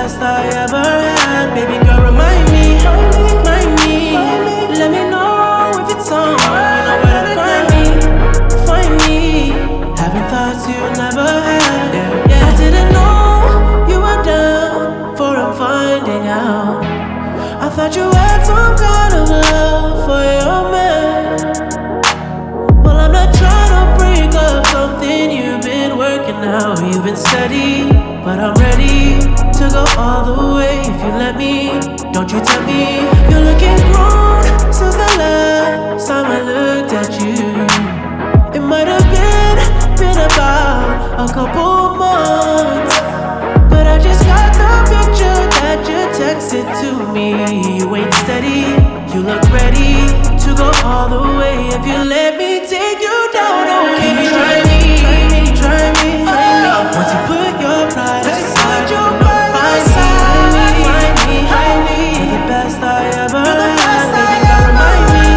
best I ever had. Baby girl, remind me, remind me. Let me know if it's on. You know where to find me, find me. Having thoughts you never had. Yeah. I didn't know you were down for I'm finding out. I thought you had some kind of love for your man. Well, I'm not trying to break up something you've been working out. You've been steady, but I'm ready to go all the way if you let me. Don't you tell me you're looking grown since the last time I looked at you. It might have been about a couple months, but I just got the picture that you texted to me. You ain't steady, you look ready to go all the way if you let me take you down. Oh, can you try me? Try me. Once you put your pride aside, you'll find me. You're the best I ever had. Baby girl, remind me.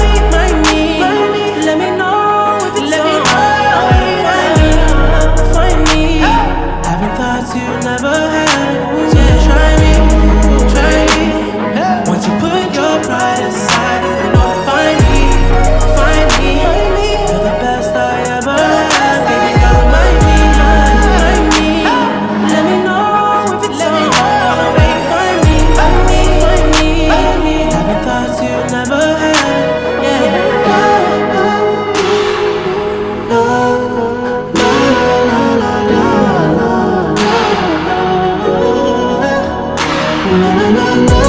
Let me know if it's on. Find me. Having thoughts you never had. So try me. Once you put your pride aside, you know to find me. You're the best I ever had. Baby girl, remind me. Let me know if it's on. Find me. Having thoughts you never had. Yeah. La la la la.